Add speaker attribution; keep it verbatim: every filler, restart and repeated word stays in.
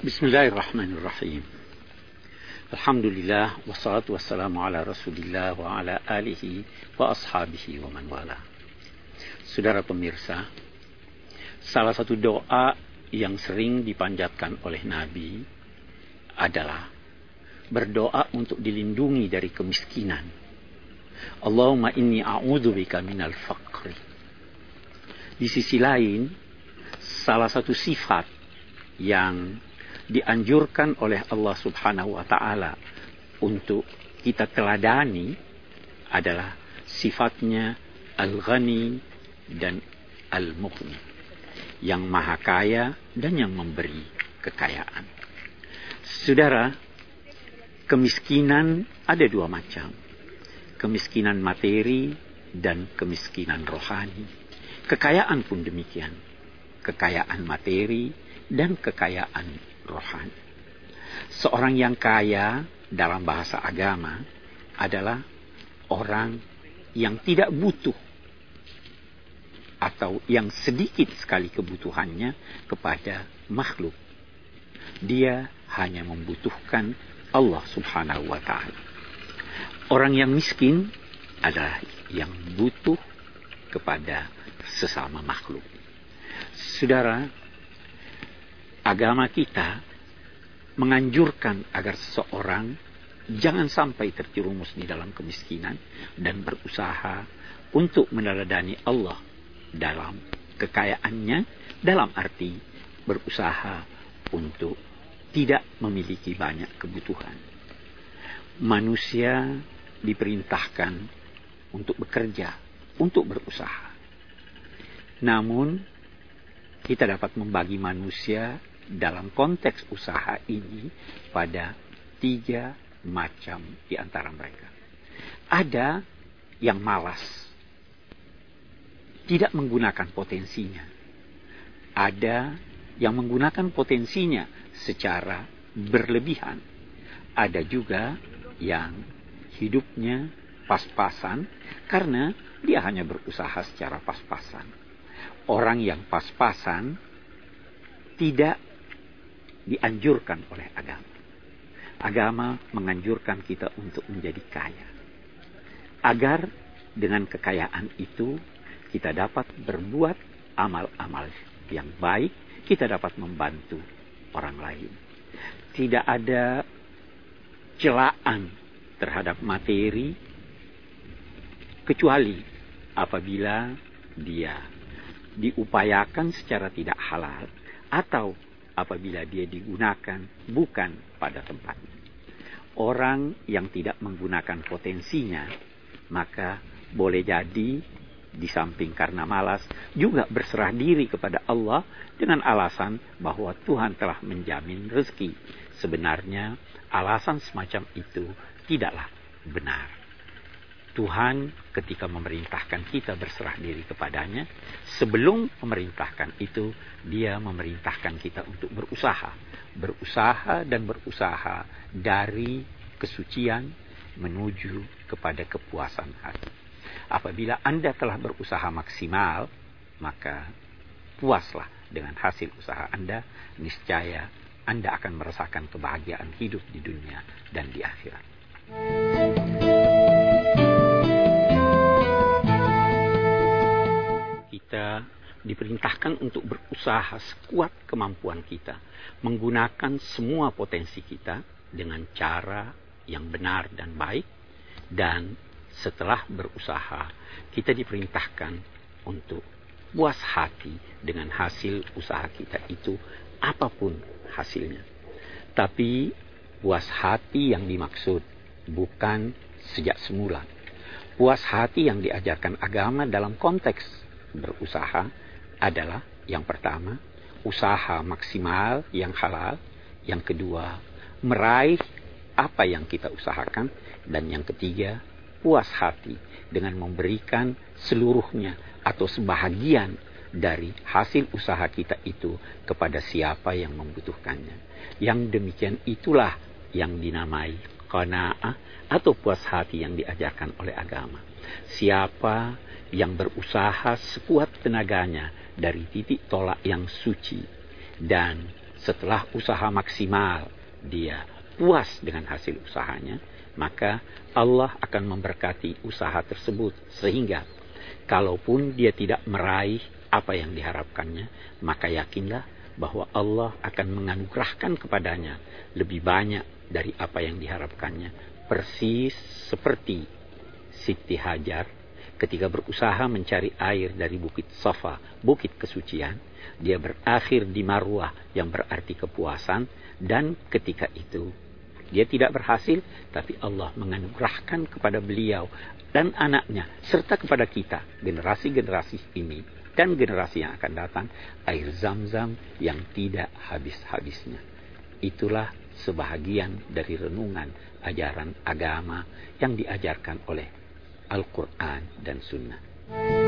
Speaker 1: Bismillahirrahmanirrahim. Alhamdulillah wassalatu wassalamu ala Rasulillah wa ala alihi wa ashabihi wa man wala. Saudara pemirsa, salah satu doa yang sering dipanjatkan oleh Nabi adalah berdoa untuk dilindungi dari kemiskinan. Allahumma inni a'udzubika minal faqri. Di sisi lain, salah satu sifat yang dianjurkan oleh Allah Subhanahu wa taala untuk kita teladani adalah sifatnya Al-Ghani dan Al-Mughni, yang maha kaya dan yang memberi kekayaan. Saudara, kemiskinan ada dua macam. Kemiskinan materi dan kemiskinan rohani. Kekayaan pun demikian. Kekayaan materi dan kekayaan rohani. Seorang yang kaya dalam bahasa agama adalah orang yang tidak butuh atau yang sedikit sekali kebutuhannya kepada makhluk. Dia hanya membutuhkan Allah Subhanahu wa taala. Orang yang miskin adalah yang butuh kepada sesama makhluk. Saudara, agama kita menganjurkan agar seseorang jangan sampai terjerumus di dalam kemiskinan dan berusaha untuk meneladani Allah dalam kekayaannya, dalam arti berusaha untuk tidak memiliki banyak kebutuhan. Manusia diperintahkan untuk bekerja, untuk berusaha. Namun kita dapat membagi manusia dalam konteks usaha ini pada tiga macam di antara mereka. Ada yang malas, tidak menggunakan potensinya. Ada yang menggunakan potensinya secara berlebihan. Ada juga yang hidupnya pas-pasan karena dia hanya berusaha secara pas-pasan. Orang yang pas-pasan tidak dianjurkan oleh agama. Agama menganjurkan kita untuk menjadi kaya, agar dengan kekayaan itu kita dapat berbuat amal-amal yang baik, kita dapat membantu orang lain. Tidak ada celaan terhadap materi kecuali apabila dia diupayakan secara tidak halal atau apabila dia digunakan bukan pada tempatnya. Orang yang tidak menggunakan potensinya, maka boleh jadi di samping karena malas juga berserah diri kepada Allah dengan alasan bahwa Tuhan telah menjamin rezeki. Sebenarnya alasan semacam itu tidaklah benar. Tuhan ketika memerintahkan kita berserah diri kepadanya, sebelum memerintahkan itu, dia memerintahkan kita untuk berusaha. Berusaha dan berusaha dari kesucian menuju kepada kepuasan hati. Apabila Anda telah berusaha maksimal, maka puaslah dengan hasil usaha Anda. Niscaya Anda akan merasakan kebahagiaan hidup di dunia dan di akhirat. Kita diperintahkan untuk berusaha sekuat kemampuan kita, menggunakan semua potensi kita dengan cara yang benar dan baik, dan setelah berusaha kita diperintahkan untuk puas hati dengan hasil usaha kita itu, apapun hasilnya. Tapi puas hati yang dimaksud bukan sejak semula. Puas hati yang diajarkan agama dalam konteks berusaha adalah yang pertama, usaha maksimal yang halal. Yang kedua, meraih apa yang kita usahakan. Dan yang ketiga, puas hati dengan memberikan seluruhnya atau sebahagian dari hasil usaha kita itu kepada siapa yang membutuhkannya. Yang demikian itulah yang dinamai qanaah atau puas hati yang diajarkan oleh agama. Siapa yang berusaha sekuat tenaganya dari titik tolak yang suci dan setelah usaha maksimal dia puas dengan hasil usahanya, maka Allah akan memberkati usaha tersebut, sehingga kalaupun dia tidak meraih apa yang diharapkannya, maka yakinlah bahwa Allah akan menganugerahkan kepadanya lebih banyak dari apa yang diharapkannya. Persis seperti Siti Hajar ketika berusaha mencari air dari bukit Safa, bukit kesucian, dia berakhir di Marwah yang berarti kepuasan, dan ketika itu dia tidak berhasil, tapi Allah menganugerahkan kepada beliau dan anaknya, serta kepada kita, generasi-generasi ini dan generasi yang akan datang, air Zam-Zam yang tidak habis-habisnya. Itulah sebahagian dari renungan ajaran agama yang diajarkan oleh Al-Quran dan Sunnah.